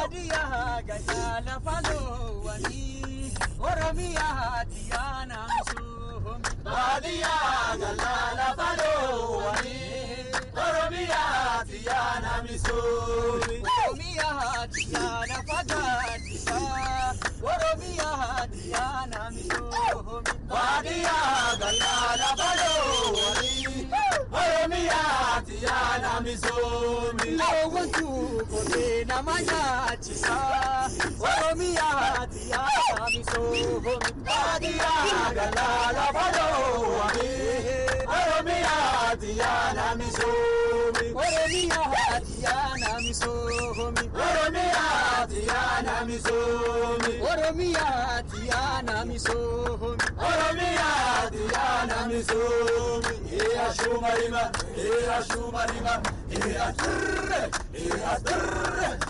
Badia gala falo wani Oromia Diana miso Badia gala falo wani Oromia Diana miso Oromia Diana fagadisa Oromia Diana miso Badia gala falo wani Oromia Diana miso No want to go na manya chisa Oromia Diana miso Badia gala falo wani Oromia Diana miso Oromia Diana miso Oromia Diana miso Oromia Diana miso Oromia Diana miso Shumarima Shumarima